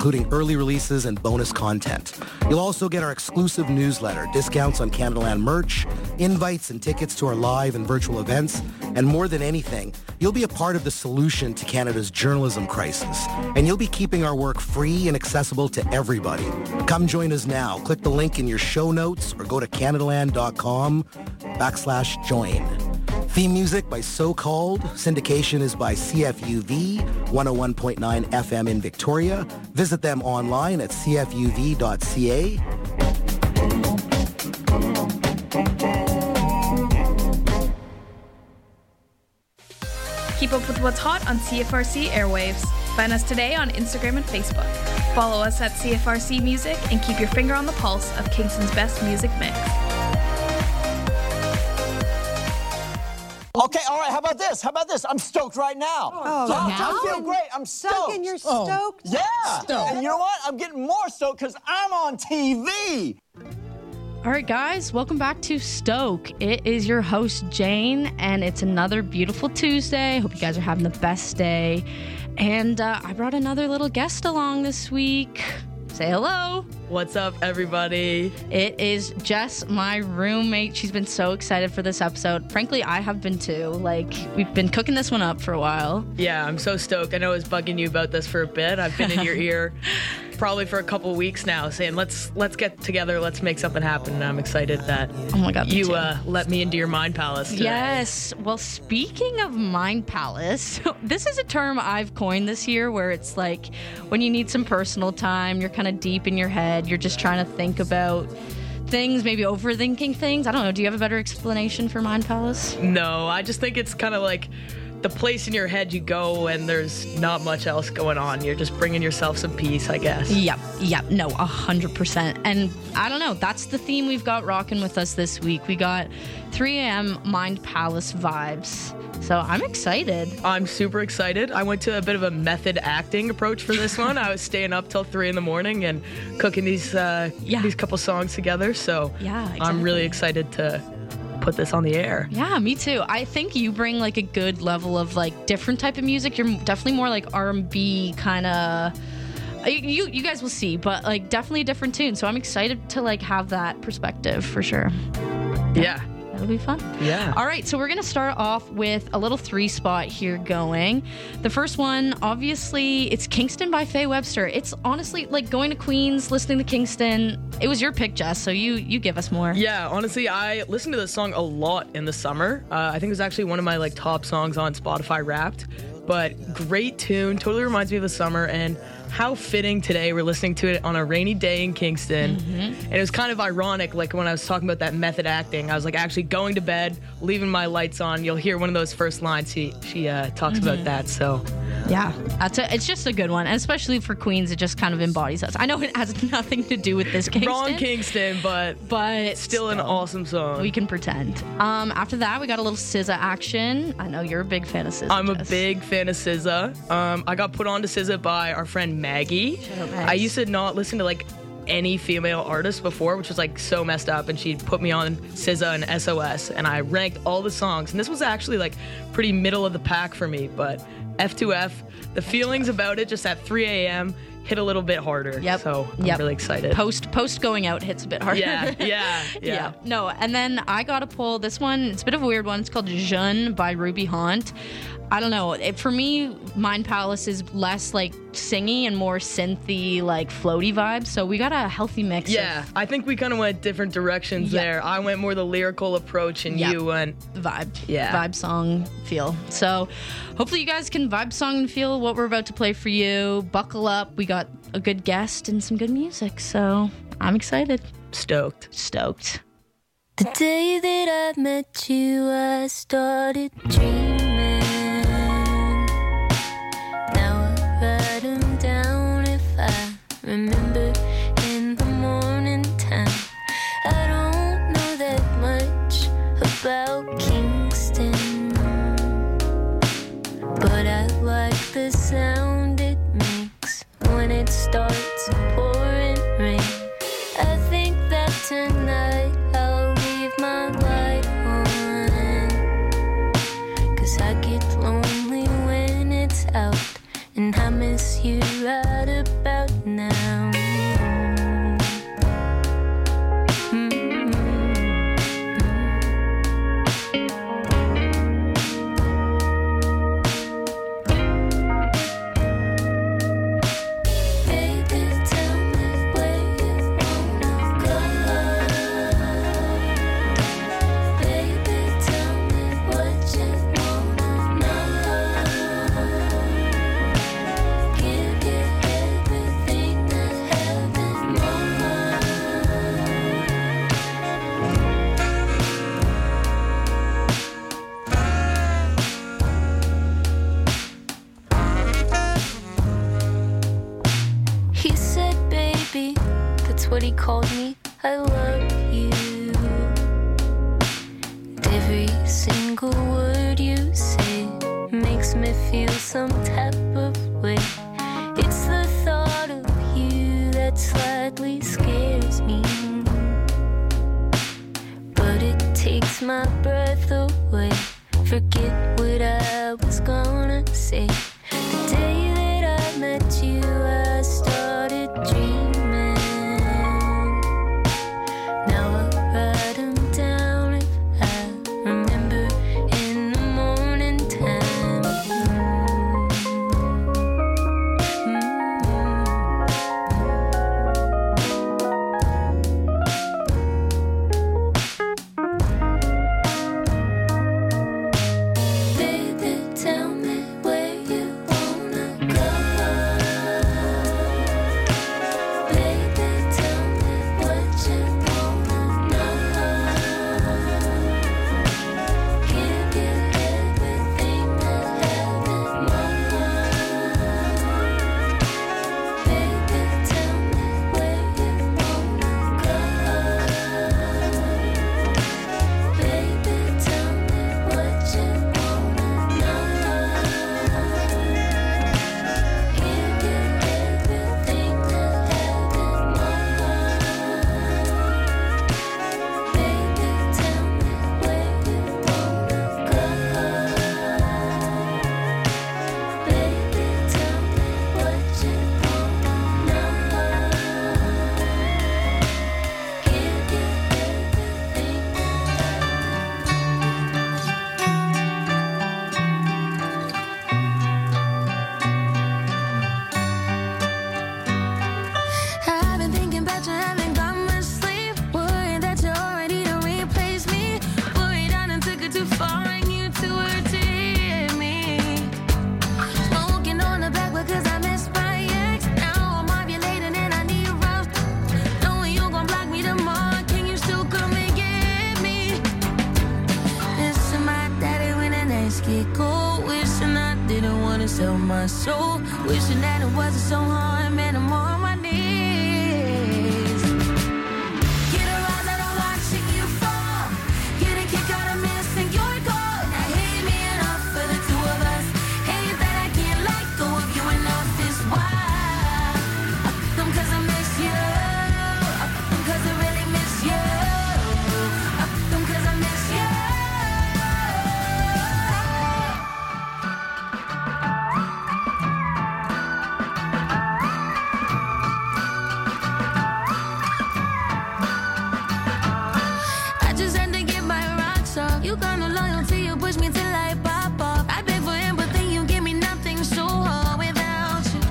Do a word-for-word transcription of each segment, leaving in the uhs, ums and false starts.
including early releases and bonus content. You'll also get our exclusive newsletter, discounts on Canadaland merch, invites and tickets to our live and virtual events, and more than anything, you'll be a part of the solution to Canada's journalism crisis, and you'll be keeping our work free and accessible to everybody. Come join us now. Click the link in your show notes or go to canadaland.com backslash join. Theme music by So Called. Syndication is by C F U V, one oh one point nine F M in Victoria. Visit them online at c f u v dot c a. Keep up with what's hot on C F R C airwaves. Find us today on Instagram and Facebook. Follow us at C F R C Music and keep your finger on the pulse of Kingston's best music mix. Okay, all right, how about this? How about this? I'm stoked right now. Oh, so, now? I feel great. I'm stoked. Duncan, you're stoked? Oh. Yeah. Stoked. And you know what? I'm getting more stoked because I'm on T V. All right, guys, welcome back to Stoke. It is your host, Jane, and it's another beautiful Tuesday. Hope you guys are having the best day. And uh, I brought another little guest along this week. Say hello. What's up, everybody? It is Jess, my roommate. She's been so excited for this episode. Frankly, I have been too. Like, we've been cooking this one up for a while. Yeah, I'm so stoked. I know I was bugging you about this for a bit. I've been in your ear probably for a couple weeks now saying, let's let's get together, let's make something happen. And I'm excited that oh my God, you uh, let me into your mind palace today. Yes. Well, speaking of mind palace, this is a term I've coined this year where it's like when you need some personal time, you're kind of deep in your head, you're just trying to think about things, maybe overthinking things. I don't know. Do you have a better explanation for mind palace? No, I just think it's kind of like the place in your head you go and there's not much else going on. You're just bringing yourself some peace, I guess. Yep, yep, no, one hundred percent. And I don't know, that's the theme we've got rocking with us this week. We got three a.m. Mind Palace vibes. So I'm excited. I'm super excited. I went to a bit of a method acting approach for this one. I was staying up till three in the morning and cooking these uh, yeah. these couple songs together. So yeah, exactly. I'm really excited to put this on the air. Yeah, me too. I think you bring like a good level of like different type of music. You're definitely more like R and B kind of. You you guys will see, but like definitely a different tune. So I'm excited to like have that perspective for sure. Yeah. yeah. That'll be fun. Yeah. All right, so we're going to start off with a little three spot here going. The first one, obviously, it's Kingston by Faye Webster. It's honestly like going to Queens, listening to Kingston. It was your pick, Jess, so you you give us more. Yeah, honestly, I listened to this song a lot in the summer. Uh, I think it was actually one of my like top songs on Spotify Wrapped. But great tune, totally reminds me of the summer, and how fitting today we're listening to it on a rainy day in Kingston. Mm-hmm. And it was kind of ironic, like when I was talking about that method acting, I was like actually going to bed, leaving my lights on. You'll hear one of those first lines. She, she uh, talks mm-hmm. about that, so. Yeah, that's a, it's just a good one, and especially for Queens, it just kind of embodies us. I know it has nothing to do with this Kingston. Wrong Kingston, but but still, still an awesome song. We can pretend. Um, after that, we got a little S Z A action. I know you're a big fan of S Z A. I'm Jess. a big fan of S Z A. Um, I got put on to S Z A by our friend Maggie. I used to not listen to like any female artist before, which was like so messed up, and she put me on S Z A and S O S, and I ranked all the songs, and this was actually like pretty middle of the pack for me, but F two F, the feelings about it just at three a.m. hit a little bit harder. Yep. So I'm yep. really excited. Post post going out hits a bit harder. Yeah, yeah, yeah. yeah. No, and then I got to pull this one. It's a bit of a weird one. It's called Jeune by Ruby Haunt. I don't know. It, for me, Mind Palace is less like singy and more synthy, like floaty vibes. So we got a healthy mix. Yeah, of, I think we kind of went different directions yep. there. I went more the lyrical approach, and yep. you went vibe. Yeah, vibe song feel. So hopefully you guys can vibe song and feel what we're about to play for you. Buckle up. We got a good guest and some good music. So I'm excited. Stoked. Stoked. The day that I met you, I started dreaming. Write them down if I remember in the morning time. I don't know that much about Kingston, but I like the sound it makes when it starts pouring rain. I think that tonight I'll leave my light on, 'cause I what he called me. I love you. Every single word you say makes me feel some type of way. It's the thought of you that slightly scares me, but it takes my breath away. Forget what I was gonna say. The day that I met you, I started dreaming. Now I write them down if I remember in the morning time. Baby, tell me where you wanna go. Baby, tell me what you wanna know. Give you everything I have in my heart. Baby, tell me where you wanna go. Baby, tell me what you wanna know. Give you everything I have in my heart. Baby, tell me where you wanna go. Baby, tell me what you wanna know. Give you I've been thinking about you, haven't got much sleep. Worried that you're already to replace me. Worried I done took it too far and you too hurt to hear me. Smoking on the back because I miss my ex. Now I'm ovulating and I need rough. Knowing you gon' block me tomorrow, can you still come and get me? Missing my daddy when the nights get cold. Wishing I didn't wanna sell my soul. Wishing that it wasn't so hard, man, I'm on my knees. Get a rise out of watching you fall. Get a kick out of missing your goal. Now hate me enough for the two of us. Hate that I can't let go of you enough is why I fuck them cause I miss you. I fuck them cause I really miss you. I fuck them cause I miss you. I just had to get my rocks off. You got no loyalty, you push me till I pop off. I beg for empathy, you give me nothing, so hard without you.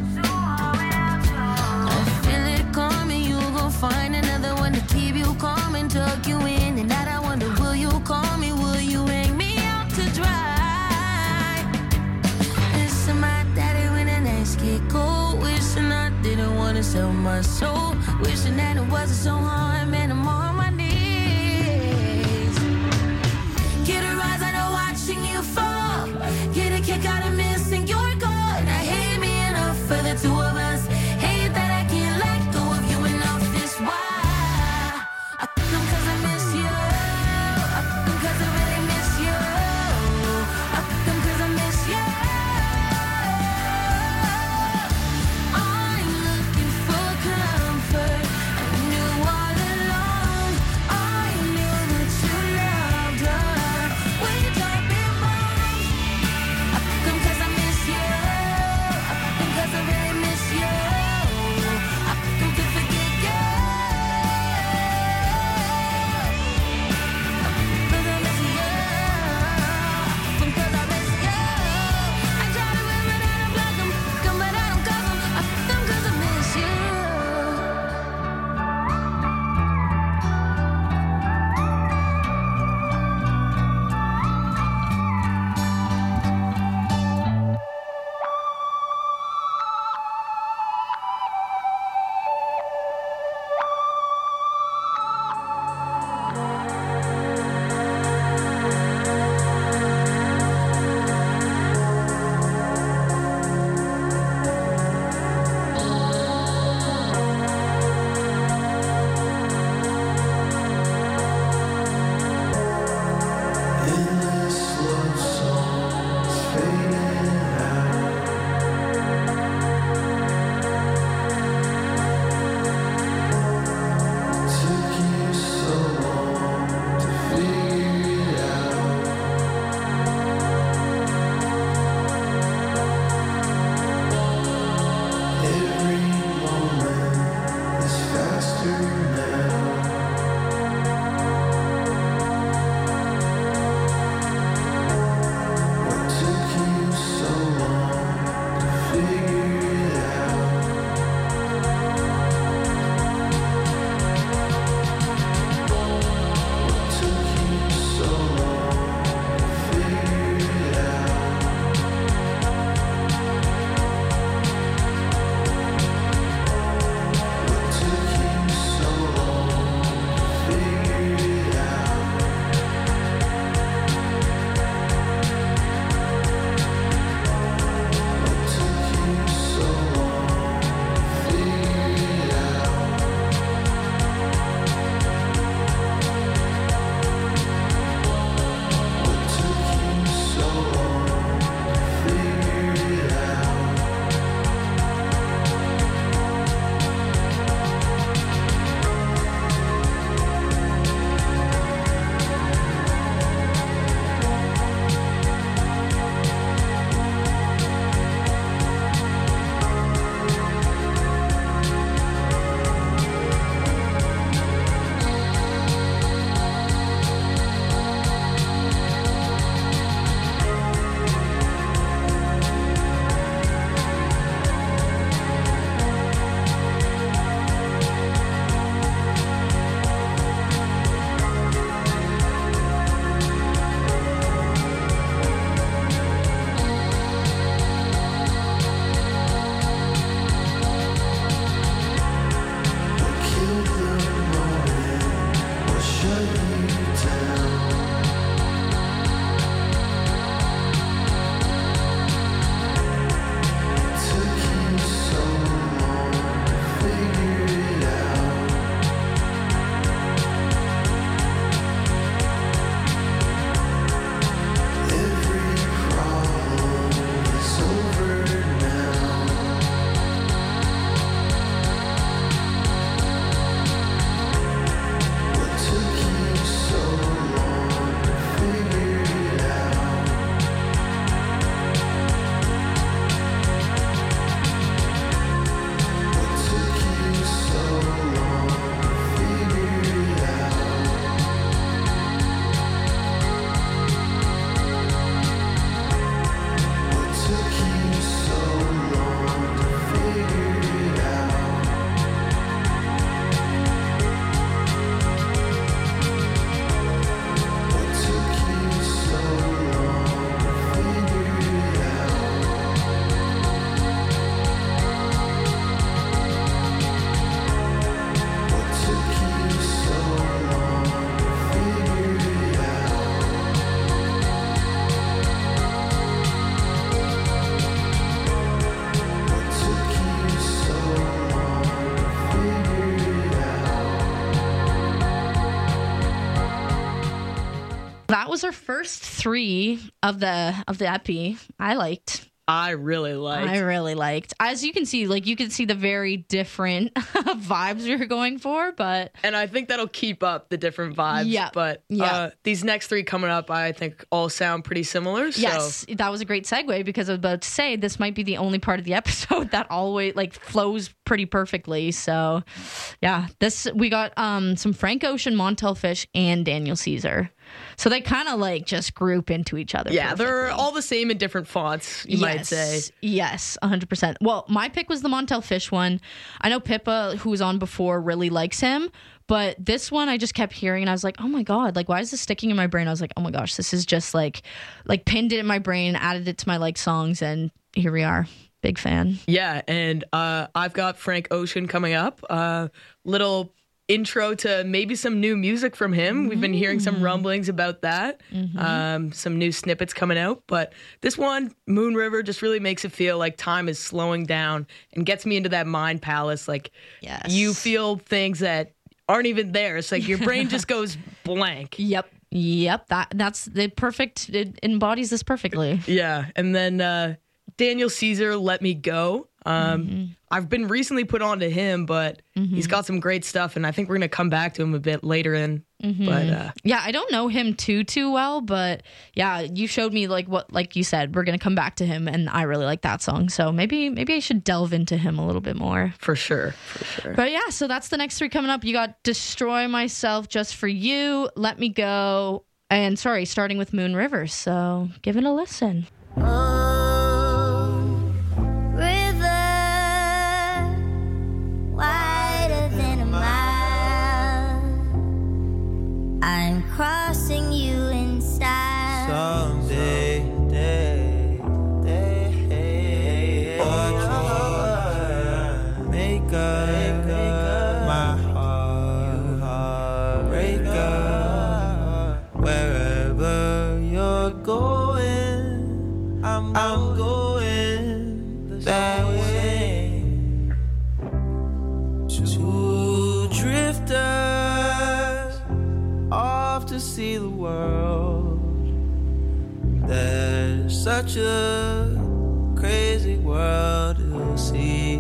I feel it coming, you gon' find another one to keep you calm and tuck you in. And that I wonder, will you call me, will you hang me out to dry? Missing my daddy when the nights get cold. Wishing I didn't wanna sell my soul. Wishing that it wasn't so hard, man, I'm on my knees. Get a rise out of watching you fall. Get a kick out of missing your goal. Now hate me enough for the two of us. Hate that I can't let go of you enough is why I fuck them cause I miss you. I fuck them cause I really miss you. I fuck them cause I miss you. I'm looking for comfort. I knew all along. I knew that you loved her. We dropping bombs. I fuck them cause was our first three of the of the E P. I liked. I really liked. I really liked. As you can see, like you can see the very different vibes we were going for, but and I think that'll keep up the different vibes. Yeah. But Yeah. Uh, these next three coming up, I think all sound pretty similar. So. yes, that was a great segue because I was about to say this might be the only part of the episode that always like flows pretty perfectly. So, yeah, this we got um some Frank Ocean, Montel Fish, and Daniel Caesar. So they kind of like just group into each other. Yeah, they're perfectly. all the same in different fonts, you might say. Yes, one hundred percent. Well, my pick was the Montel Fish one. I know Pippa, who was on before, really likes him. But this one I just kept hearing and I was like, oh my God, like, why is this sticking in my brain? I was like, oh my gosh, this is just like, like pinned it in my brain, added it to my like songs, and here we are. Big fan. Yeah, and uh, I've got Frank Ocean coming up. Uh, little intro to maybe some new music from him. We've been hearing some rumblings about that. Mm-hmm. Um, some new snippets coming out. But this one, Moon River, just really makes it feel like time is slowing down and gets me into that mind palace. Like Yes. you feel things that aren't even there. It's like your brain just goes blank. Yep. Yep. That that's the perfect. It embodies this perfectly. Yeah. And then uh, Daniel Caesar, Let Me Go. Um, Mm-hmm. I've been recently put on to him, but he's got some great stuff, and I think we're going to come back to him a bit later in. Mm-hmm. But uh, Yeah, I don't know him too too well, but yeah, you showed me like what like you said, we're gonna come back to him, and I really like that song. So maybe maybe I should delve into him a little bit more. for sure, for sure. But yeah, so that's the next three coming up. You got Destroy Myself, Just For You, Let Me Go, and sorry, starting with Moon River. So give it a listen. Oh, river, wider than a mile. I'm crossing you in style. Someday, day, day, but you make up my heart, break up wherever you're going. I'm, I'm going that way. Two drifters off to see the world. There's such a crazy world to see.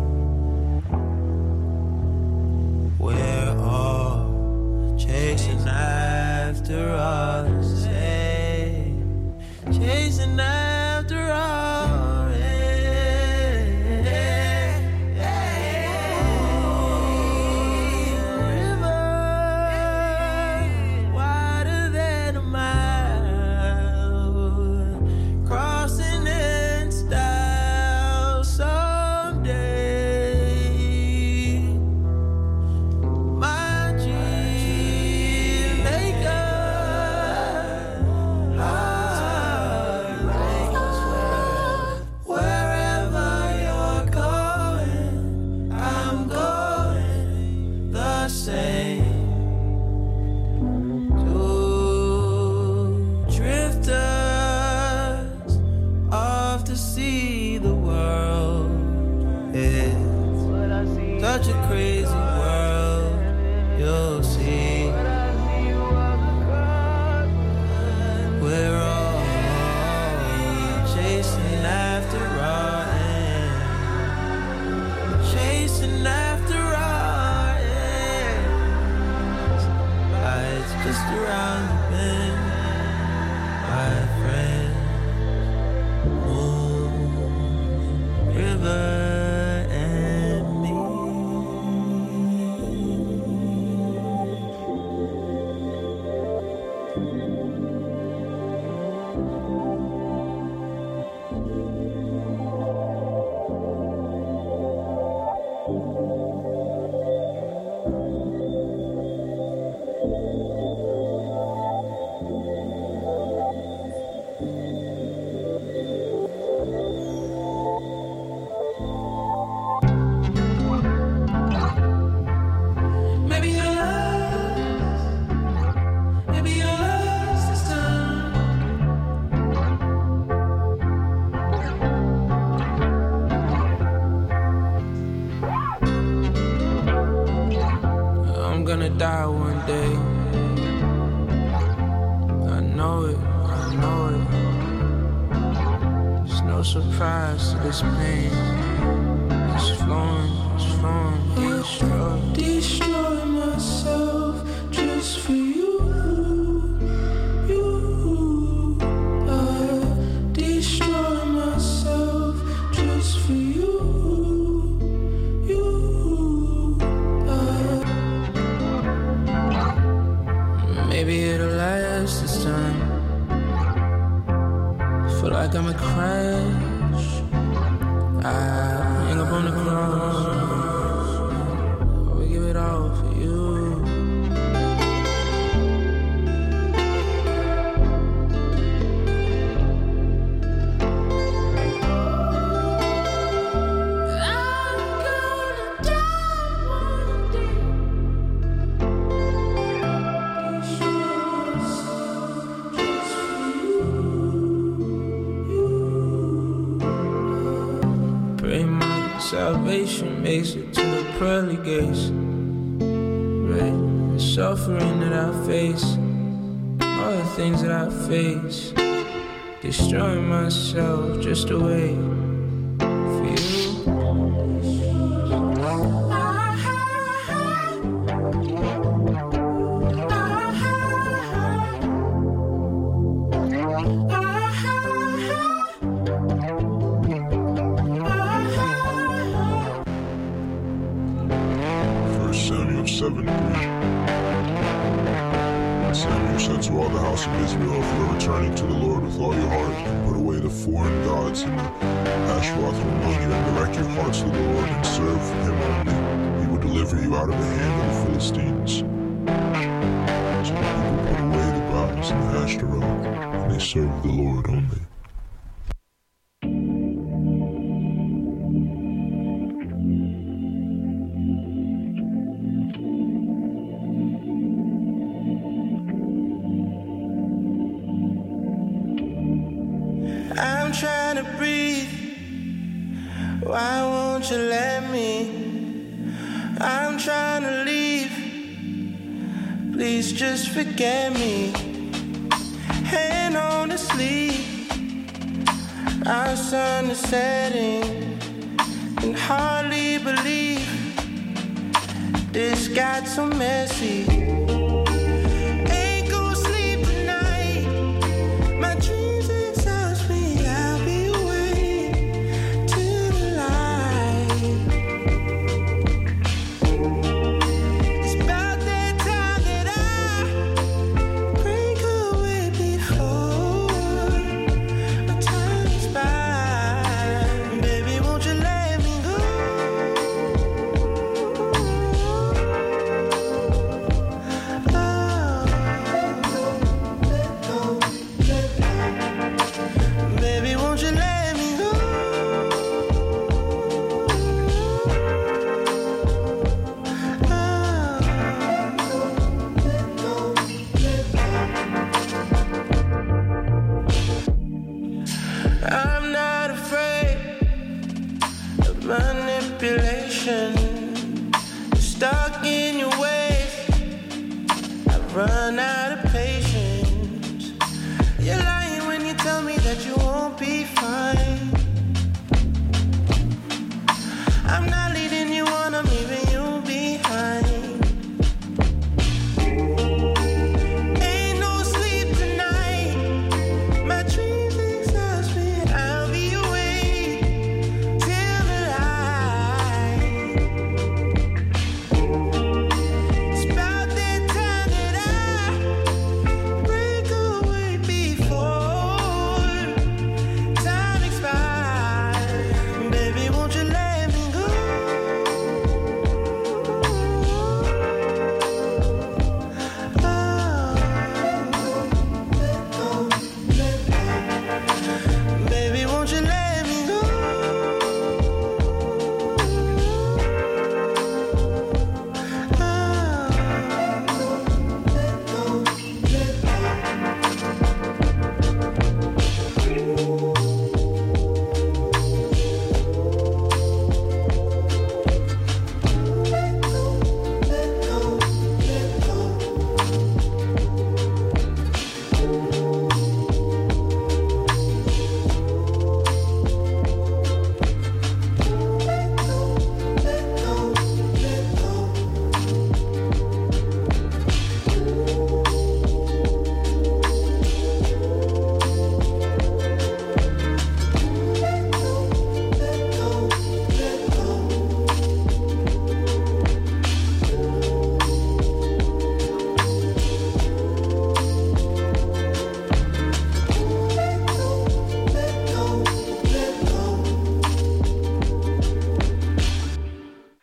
We're all chasing after us, hey, chasing after our hey, hey, hey. River wider than a mile, crossing in style someday. My dream maker, wherever you're going, I'm going the same. Two drifters off to see the world. It's such a crazy world, you'll see. We're all chasing after our end, chasing after our ends. Life's just around the bend, my friend. Moon, river, and me. Maybe you're lost, maybe you're lost this time. I'm gonna die one day. I know know it, I know it. It's no surprise to this pain. It's flowing, it's flowing, destroy. Destroy myself just for you. You, I destroy myself just for you. Maybe it'll last this time. Feel like I'm a crash. I hang up on the cross. We give it all for you. Salvation makes it to the pearly gates. Right? The suffering that I face, all the things that I face, destroying myself just to wait for you. seven three. Samuel said to all the house of Israel, if you are returning to the Lord with all your heart, and put away the foreign gods and the Ashtaroth from among you, and direct your hearts to the Lord, and serve him only, he will deliver you out of the hand of the Philistines. So the people put away the gods and the Ashtaroth, and they served the Lord only. I'm trying to breathe. Why won't you let me? I'm trying to leave. Please just forget me. Hand on the sleeve. Our sun is setting. Can hardly believe this got so messy. Ain't gonna sleep tonight. My dreams exhaust me. I'll be awake till the light. It's about that time that I break away before my time is by. Baby, won't you let me go? Baby, won't you let me go? I'm not afraid of manipulation. Stuck in your ways, I've run out of patience. You're lying when you tell me that you won't be fine. I'm not leading you on, I'm leaving you behind. Ain't no sleep tonight. My dreams exhaust me. I'll be awake till the light. It's about that time that I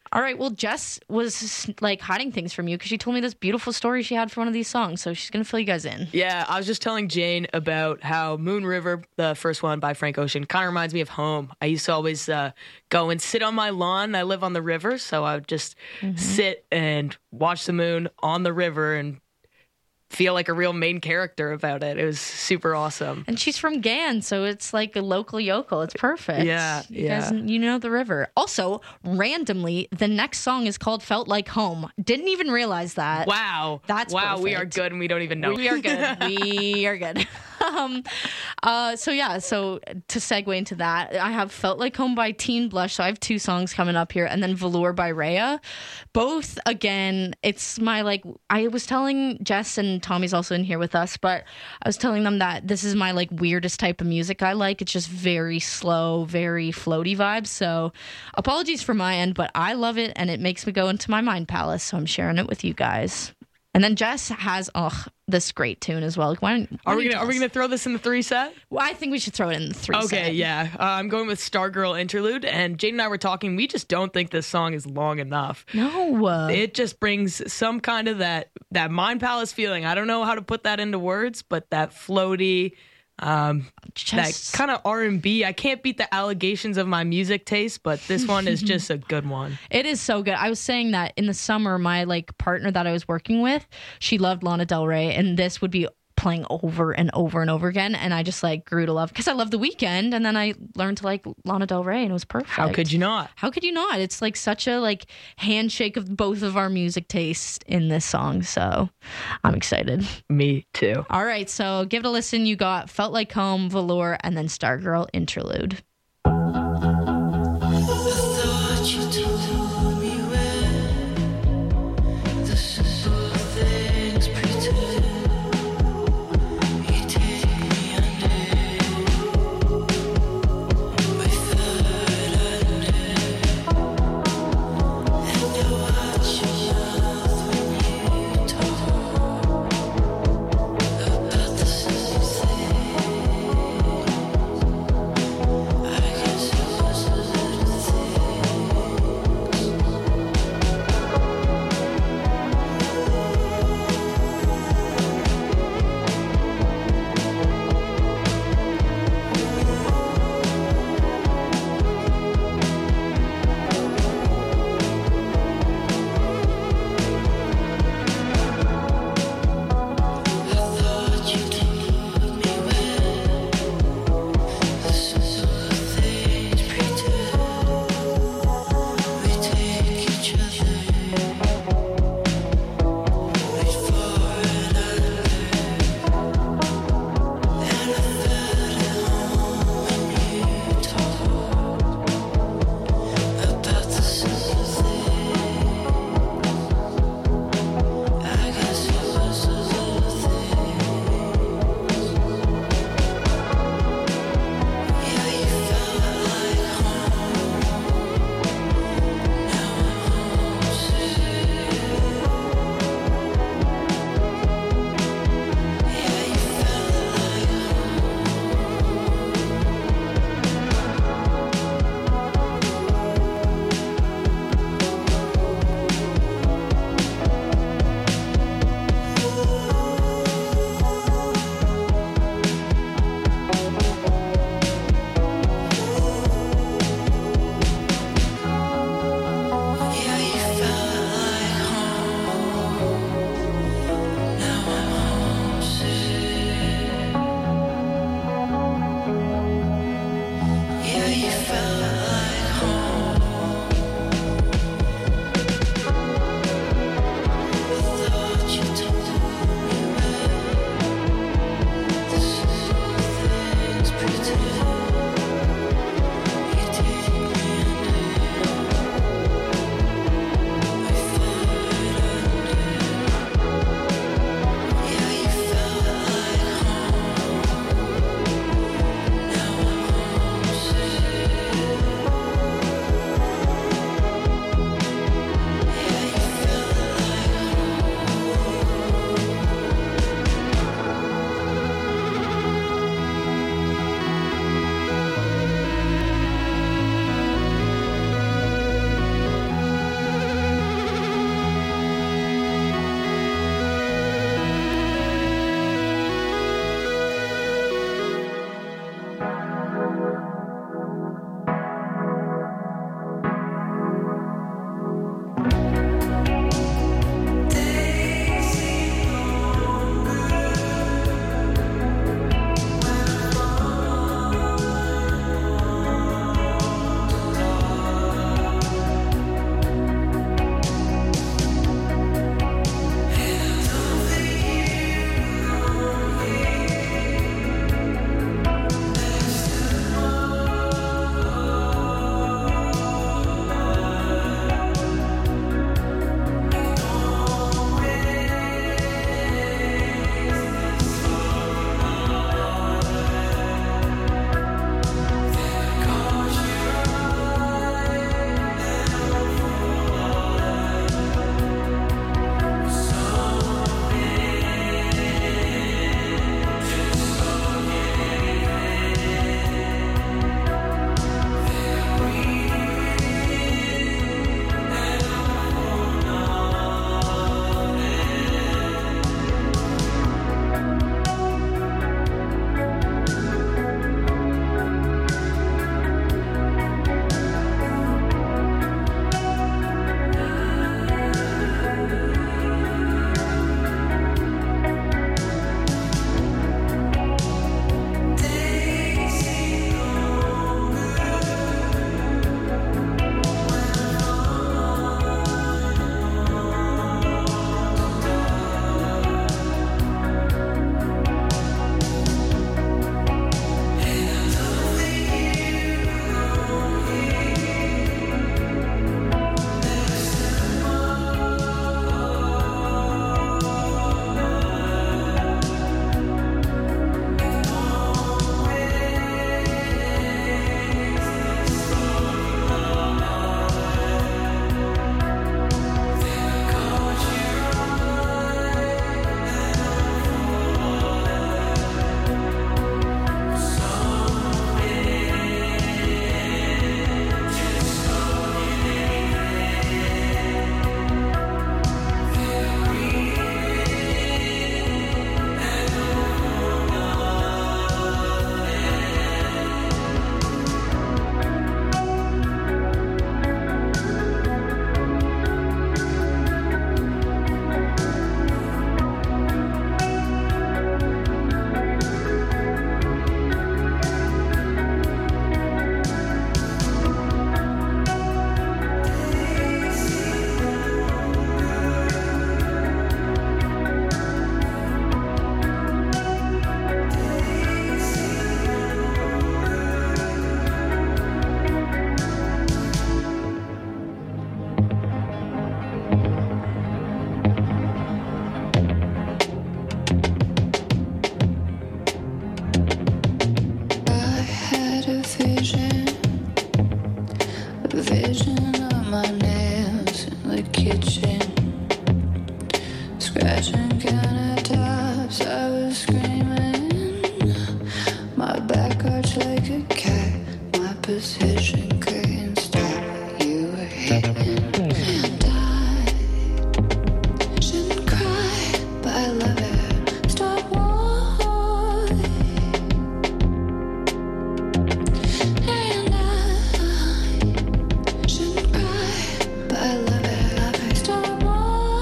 All right. Well, Jess was like hiding things from you because she told me this beautiful story she had for one of these songs. So she's going to fill you guys in. Yeah, I was just telling Jane about how Moon River, the first one by Frank Ocean, kind of reminds me of home. I used to always uh, go and sit on my lawn. I live on the river, so I would just mm-hmm. sit and watch the moon on the river and feel like a real main character about it. It was super awesome. And she's from Gan, so it's like a local yokel. It's perfect. Yeah, you yeah. guys, you know the river. Also, randomly, the next song is called Felt Like Home. Didn't even realize that. Wow. That's Wow, perfect. we are good and we don't even know. We are good. we are good. um, uh, so yeah, so to segue into that, I have Felt Like Home by Teen Blush. So I have two songs coming up here, and then Velour by Rhea. Both, again, it's my like, I was telling Jess, and Tommy's also in here with us, but I was telling them that this is my like weirdest type of music I like. It's just very slow, very floaty vibes. So apologies for my end, but I love it and it makes me go into my mind palace. So I'm sharing it with you guys. And then Jess has oh this great tune as well. Why don't, why are we don't gonna are we gonna throw this in the three set? Well, I think we should throw it in the three okay, set. Okay, yeah. Uh, I'm going with Stargirl Interlude, and Jane and I were talking. We just don't think this song is long enough. No, uh, it just brings some kind of that that Mind Palace feeling. I don't know how to put that into words, but that floaty. Um, just... that kind of R and B. I can't beat the allegations of my music taste, but this one is just a good one. It is so good. I was saying that in the summer, my like partner that I was working with, she loved Lana Del Rey, and this would be playing over and over and over again, and I just like grew to love because I love The Weeknd, and then I learned to like Lana Del Rey, and it was perfect. How could you not? How could you not? It's like such a like handshake of both of our music tastes in this song, so I'm excited. Me too. All right, so give it a listen. You got Felt Like Home, Velour, and then Stargirl Interlude. kitchen, scratching countertops. I was screaming, my back arched like a cat, my position couldn't stop. You were hitting, and I shouldn't cry, but I love it. Stop why, and I shouldn't cry, but I love it. Love it. Stop why.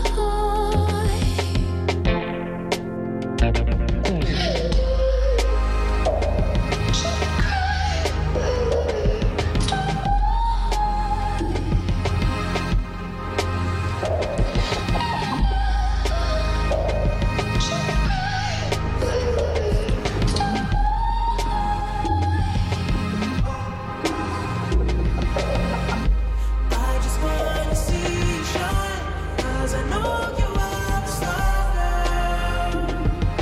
I just wanna see you shine, 'cause I know you are the star, girl.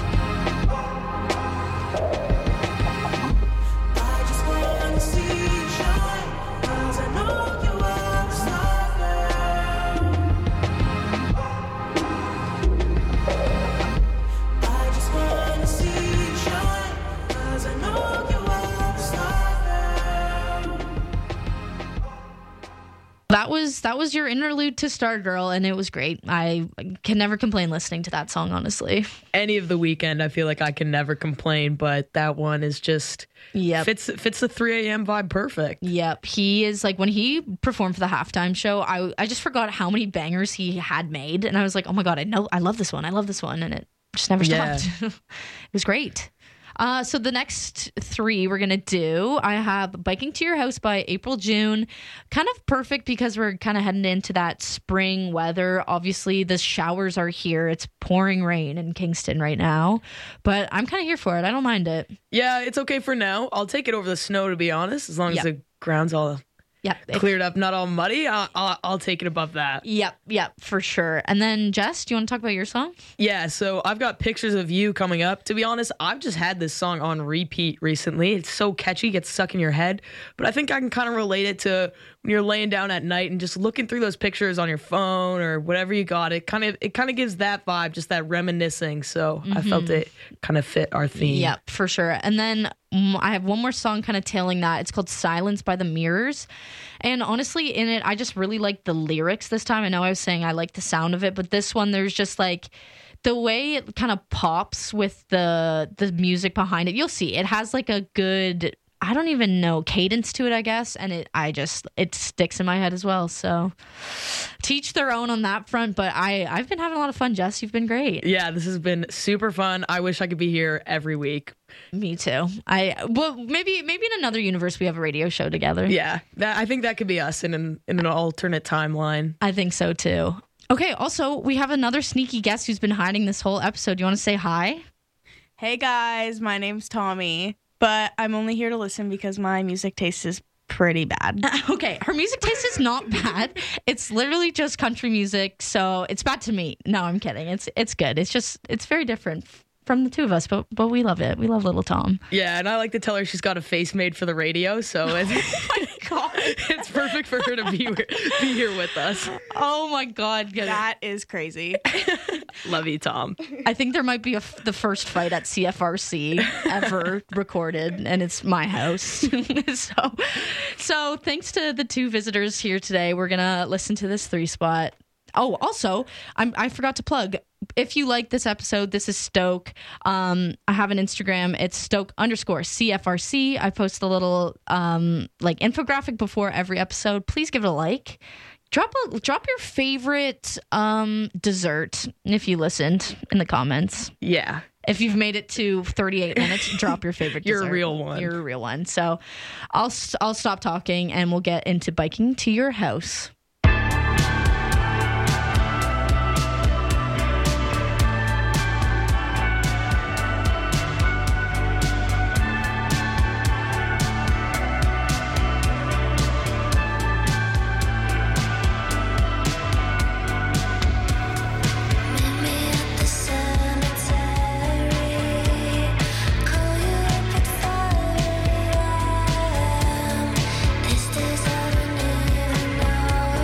I just wanna see you shine, 'cause I know you are the star, girl. I just wanna see you shine, 'cause I know you are the star, girl. That was that was your interlude to Stargirl, and it was great. I can never complain listening to that song, honestly. Any of the weekend, I feel like I can never complain, but that one is just Yep. fits fits the three a.m. vibe perfect. Yep, he is like when he performed for the halftime show. I I just forgot how many bangers he had made, and I was like, oh my god, I know, I love this one, I love this one, and it just never Yeah. stopped. It was great. Uh, so the next three we're gonna do, I have "Biking to Your House" by April June. Kind of perfect because we're kind of heading into that spring weather. Obviously, the showers are here. It's pouring rain in Kingston right now, but I'm kind of here for it. I don't mind it. Yeah, it's okay for now. I'll take it over the snow, to be honest, as long Yep. as the ground's all Yep. If- cleared up, not all muddy. I'll, I'll, I'll take it above that. Yep, yep, for sure. And then, Jess, do you want to talk about your song? Yeah, so I've got Pictures of You coming up. To be honest, I've just had this song on repeat recently. It's so catchy, gets stuck in your head. But I think I can kind of relate it to when you're laying down at night and just looking through those pictures on your phone or whatever you got. It kind of it kind of gives that vibe, just that reminiscing. So I felt it kind of fit our theme. Yep, for sure. And then mm, I have one more song kind of tailing that. It's called "Silence" by The Mirrors. And honestly, in it, I just really like the lyrics this time. I know I was saying I like the sound of it, but this one, there's just like the way it kind of pops with the the music behind it. You'll see it has like a good, I don't even know, cadence to it, I guess. And it, I just, it sticks in my head as well. So teach their own on that front. But I, I've been having a lot of fun, Jess. You've been great. Yeah, this has been super fun. I wish I could be here every week. Me too. I well maybe maybe in another universe we have a radio show together. Yeah, that, I think that could be us in an in an alternate timeline. I think so too. Okay, also we have another sneaky guest who's been hiding this whole episode. Do you want to say hi? Hey guys, my name's Tommy, but I'm only here to listen because my music taste is pretty bad. Okay, her music taste is not bad. It's literally just country music, so it's bad to me. No, I'm kidding. It's it's good. It's just it's very different from the two of us, but but we love it. We love little Tom. Yeah, and I like to tell her she's got a face made for the radio, so it's, Oh my god. it's perfect for her to be be here with us. Oh my god. That is crazy. Love you, Tom. I think there might be a f- the first fight at C F R C ever recorded, and it's my house. so, so thanks to the two visitors here today, we're gonna listen to this three spot. Oh, also, I'm, I forgot to plug. If you like this episode, this is Stoke. Um, I have an Instagram. It's Stoke underscore C F R C. I post a little um, like infographic before every episode. Please give it a like. Drop a drop your favorite um, dessert if you listened in the comments. Yeah. If you've made it to thirty-eight minutes, drop your favorite You're a dessert. real one. You're a real one. So I'll st- I'll stop talking and we'll get into biking to your house. Meet me at the cemetery. Call you up at five a.m. These days I don't even know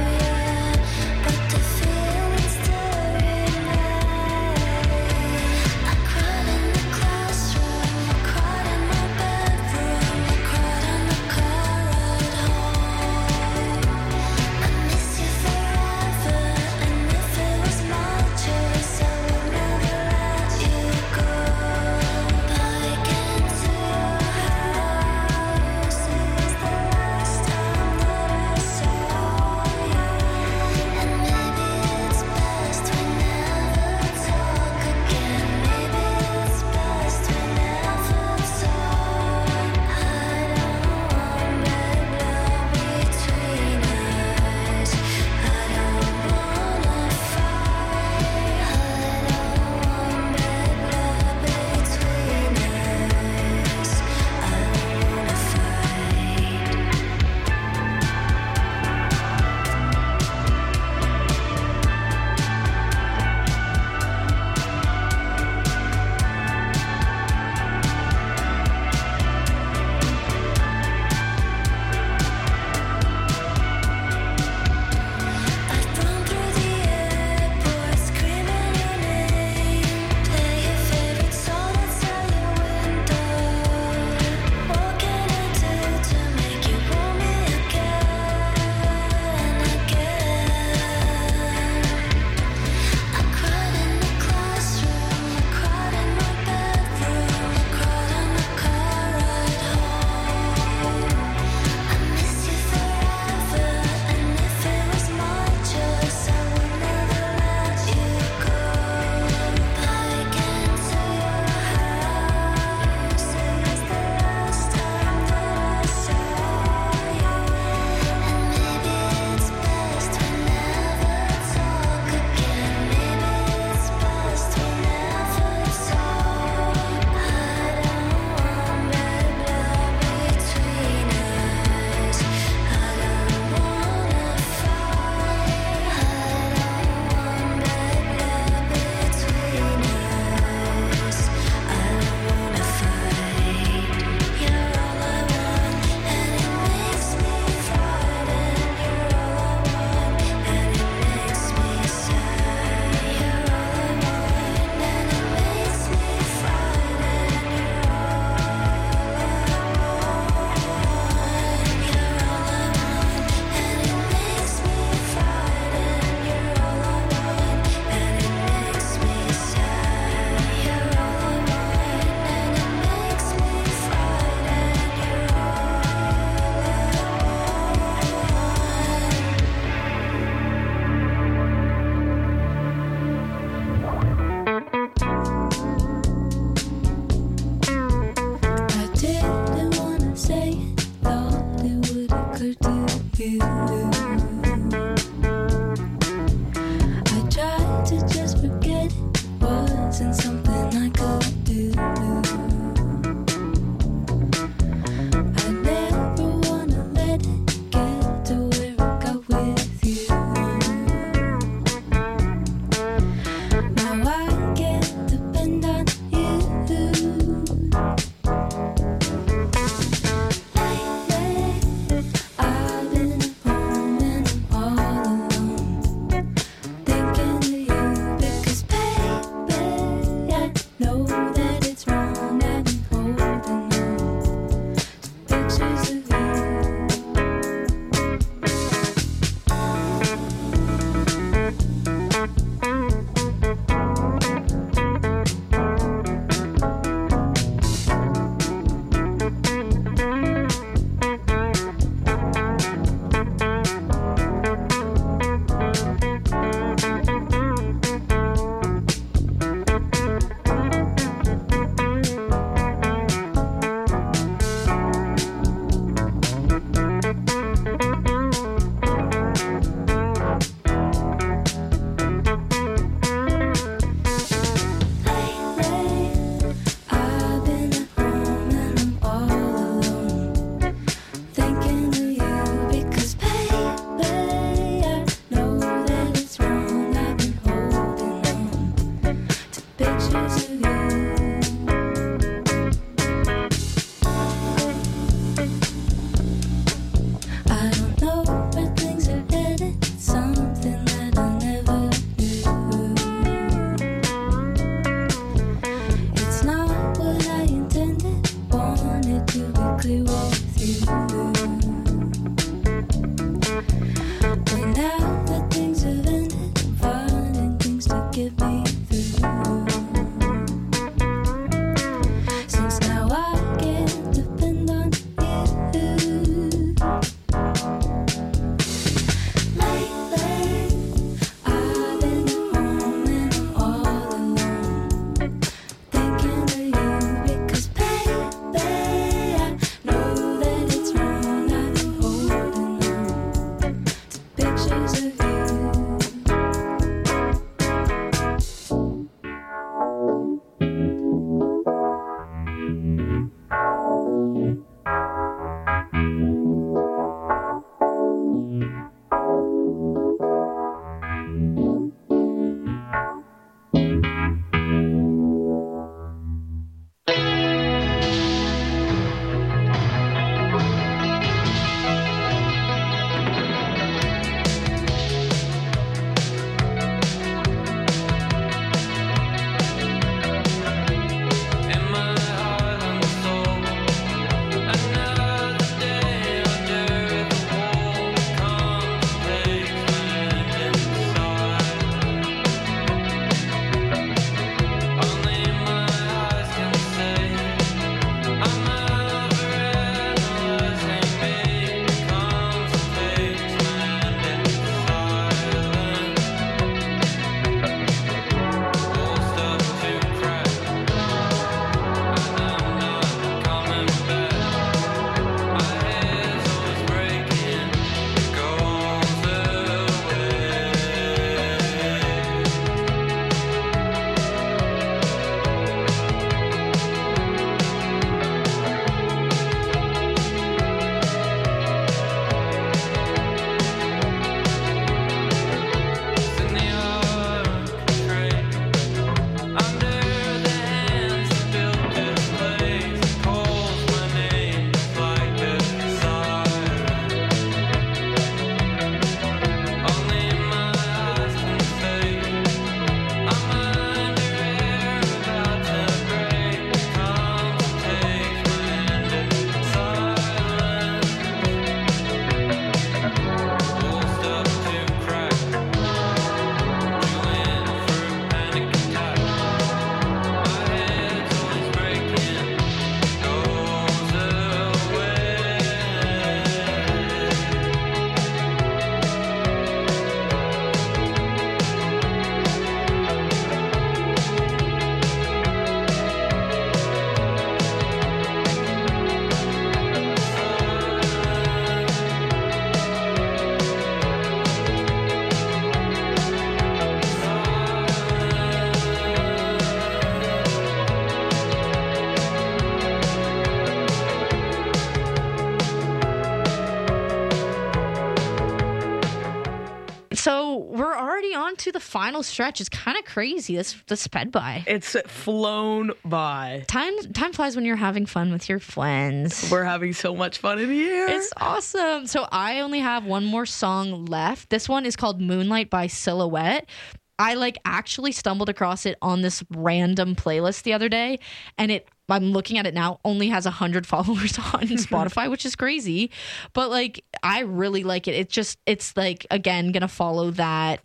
we're already on to the final stretch. It's kind of crazy. This this sped by. It's flown by. Time time flies when you're having fun with your friends. We're having so much fun in here. It's awesome. So I only have one more song left. This one is called Moonlight by Silhouette. I like actually stumbled across it on this random playlist the other day, and it I'm looking at it now, only has one hundred followers on Spotify, which is crazy. But, like, I really like it. It's just, it's, like, again, going to follow that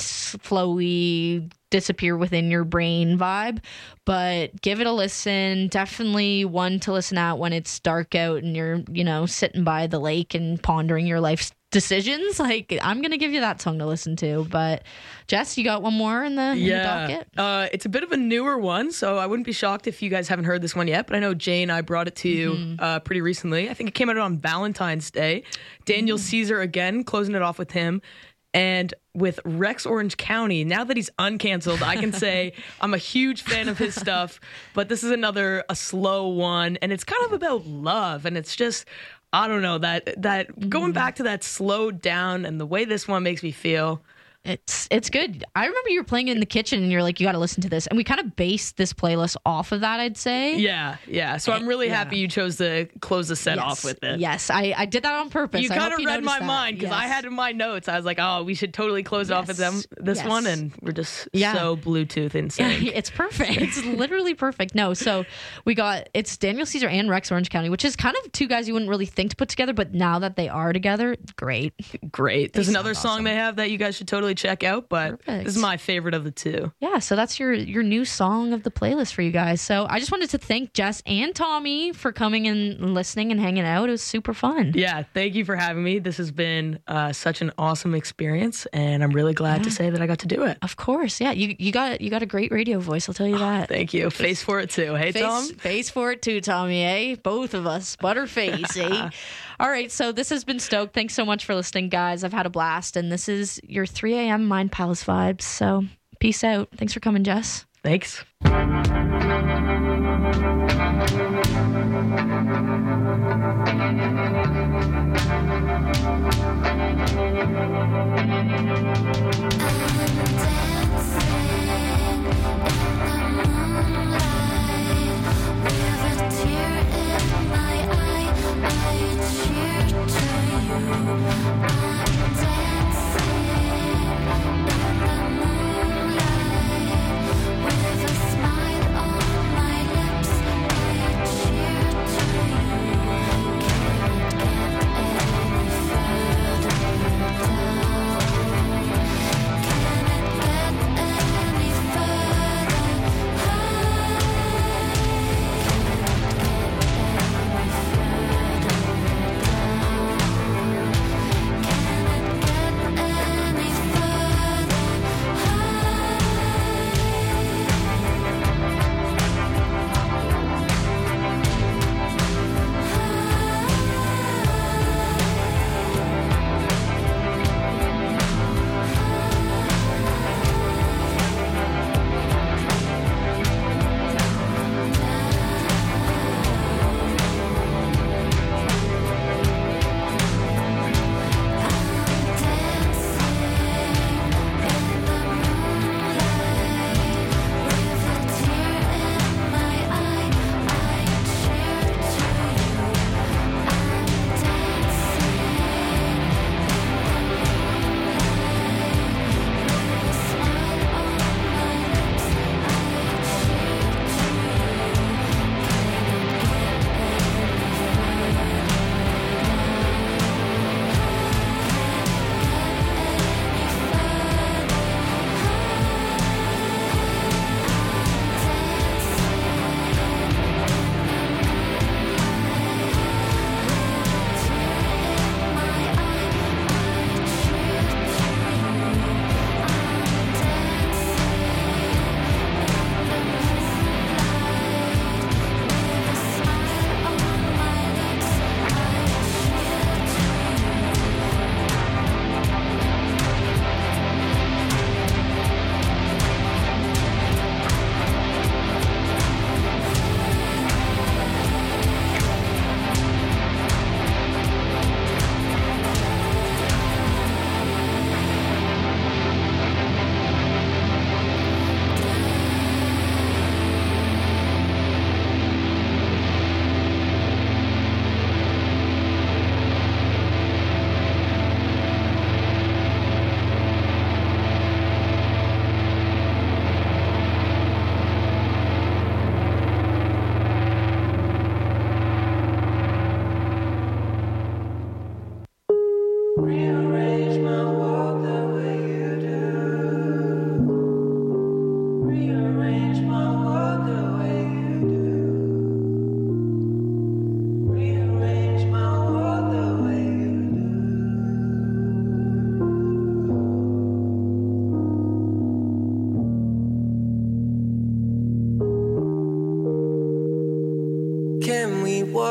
flowy, disappear within your brain vibe. But give it a listen. Definitely one to listen at when it's dark out and you're, you know, sitting by the lake and pondering your life's decisions. Like, I'm going to give you that song to listen to. But, Jess, you got one more in the, in yeah. the docket? Uh, it's a bit of a newer one, so I wouldn't be shocked if you guys haven't heard this one yet. But I know Jay and I brought it to you mm-hmm. uh, pretty recently. I think it came out on Valentine's Day. Daniel mm-hmm. Caesar, again, closing it off with him. And with Rex Orange County, now that he's uncanceled, I can say I'm a huge fan of his stuff. But this is another, a slow one. And it's kind of about love. And it's just, I don't know, that, that mm-hmm. going back to that slowed down and the way this one makes me feel. It's it's good. I remember you were playing it in the kitchen and you're like, you got to listen to this. And we kind of based this playlist off of that, I'd say. Yeah, yeah. So I'm really yeah. happy you chose to close the set yes. off with it. Yes, I, I did that on purpose. You kind of read my that. mind because yes. I had in my notes, I was like, oh, we should totally close yes. it off with them this yes. one. And we're just yeah. so Bluetooth in sync. It's perfect. It's literally perfect. No, so we got, it's Daniel Caesar and Rex Orange County, which is kind of two guys you wouldn't really think to put together. But now that they are together, great. Great. There's They another sound song awesome. they have that you guys should totally check out. But Perfect. this is my favorite of the two. Yeah, so that's your your new song of the playlist for you guys. So I just wanted to thank Jess and Tommy for coming and listening and hanging out. It was super fun. Yeah, thank you for having me. This has been uh, such an awesome experience, and I'm really glad Yeah. to say that I got to do it. Of course, yeah. You you got you got a great radio voice. I'll tell you that. Thank you. Face for it too. Hey, Face, Tom. face for it too, Tommy. Eh? Both of us, butterface. Eh? All right. So this has been Stoked. Thanks so much for listening, guys. I've had a blast, and this is your three a.m. Mind Palace vibes. So peace out. Thanks for coming, Jess. Thanks.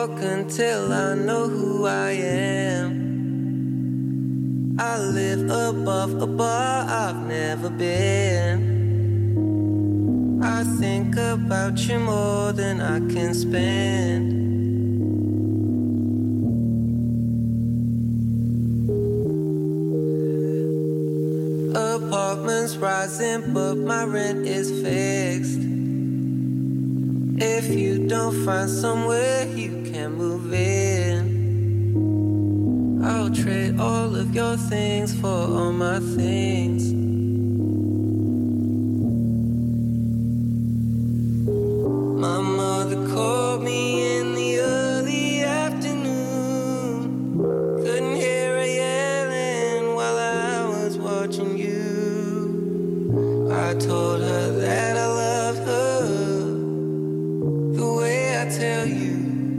walk until I know who I am. I live above a bar I've never been. I think about you more than I can spend. Apartments rising, but my rent is fixed. If you don't find somewhere you can move in, I'll trade all of your things for all my things. My mother called me in the early afternoon. Couldn't hear her yelling while I was watching you. I told her that I loved her the way I tell you.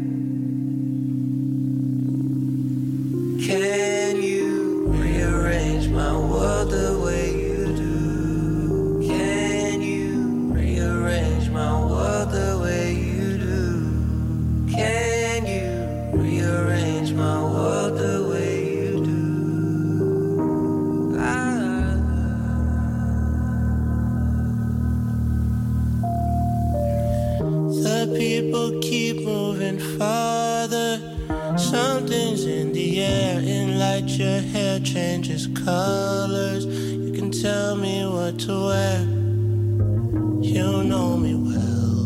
Can you rearrange my world the way you do? Can you rearrange my world the way you do? Can you rearrange my world the way you do? Ah. The people keep moving farther. Something's in the air, in light your hair changes colors. You can tell me what to wear. You know me well.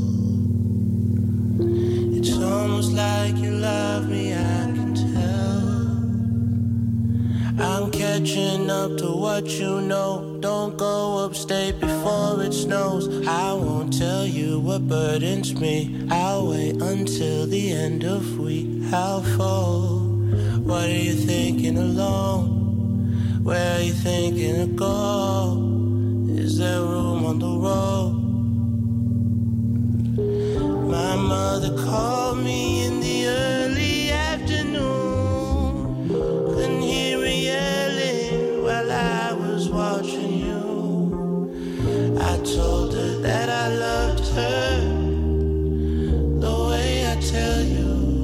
It's almost like you love me, I can tell. I'm catching up to what you know. Don't go upstate before it snows. I won't tell you what burdens me. I'll wait until the end of week. How far? What are you thinking alone? Where are you thinking to go? Is there room on the road? My mother called me in the early afternoon. Couldn't hear her yelling while I was watching you. I told her that I loved her the way I tell you.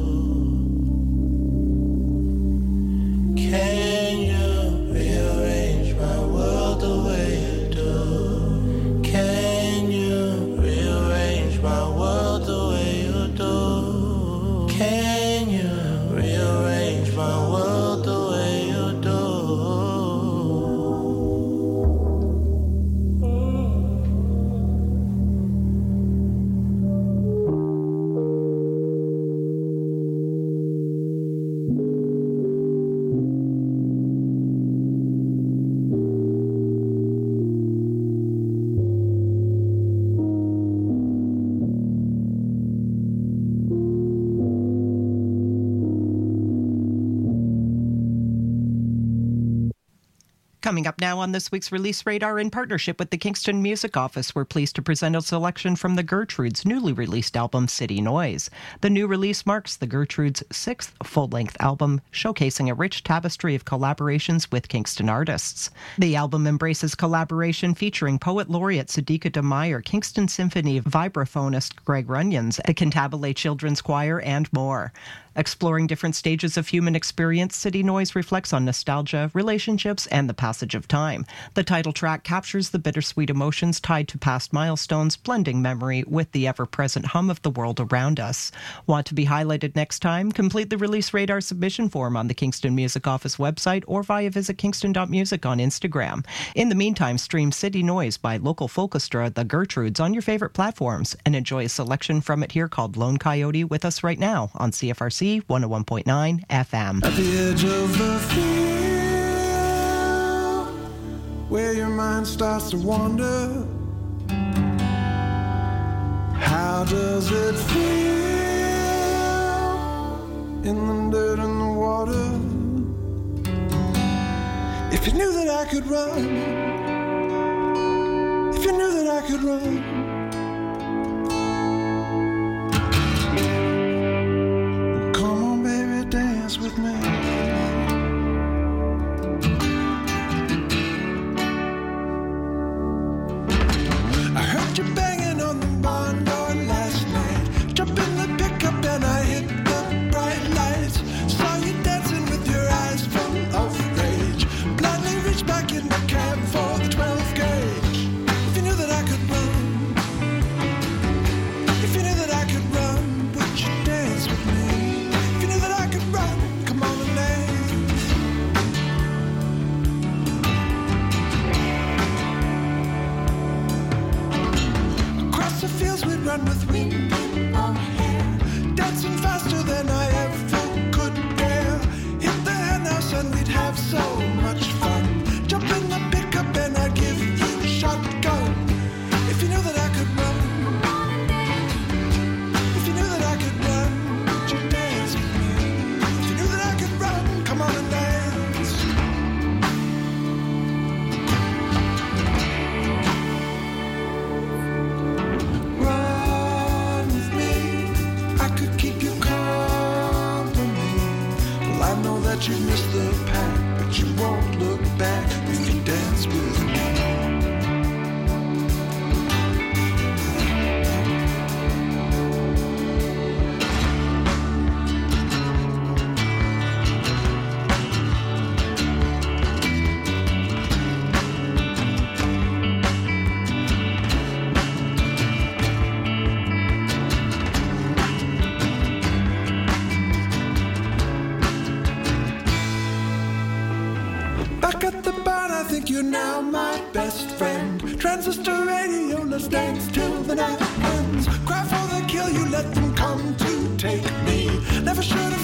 Can you rearrange my world the way you do? Can you rearrange my world the way you do? Can you rearrange my world the way you do? Coming up now on this week's Release Radar, in partnership with the Kingston Music Office, we're pleased to present a selection from the Gertrudes' newly released album, City Noise. The new release marks the Gertrudes' sixth full-length album, showcasing a rich tapestry of collaborations with Kingston artists. The album embraces collaboration featuring Poet Laureate Sadiqa DeMeyer, Kingston Symphony vibraphonist Greg Runyons, the Cantabile Children's Choir, and more. Exploring different stages of human experience, City Noise reflects on nostalgia, relationships, and the passage of time. The title track captures the bittersweet emotions tied to past milestones, blending memory with the ever-present hum of the world around us. Want to be highlighted next time? Complete the Release Radar submission form on the Kingston Music Office website or via visit kingston dot music on Instagram. In the meantime, stream City Noise by local folkestra The Gertrudes on your favorite platforms and enjoy a selection from it here called Lone Coyote with us right now on C F R C one oh one point nine F M. At the edge of the field, where your mind starts to wander, how does it feel in the dirt and the water? If you knew that I could run, if you knew that I could run, with me. I heard you banging on the barn door last night. Jump in the pickup and I hit the hills we'd run with wind in our hair, dancing faster than I ever could dare. Hit the hen house and we'd have so much fun. Jump in the pickup and I'd give you a shotgun. If you knew that I could run, if you knew that I could run, would you dance with me? If you knew that I could run, come on and dance. Run with me, I could keep you company. Well, I know that you missed the pack, but you won't look back if you dance with me. Back at the barn, I think you're now my best friend. Transistor radio, let's dance till the night ends. Cry for the kill, you let them come to take me. Never should have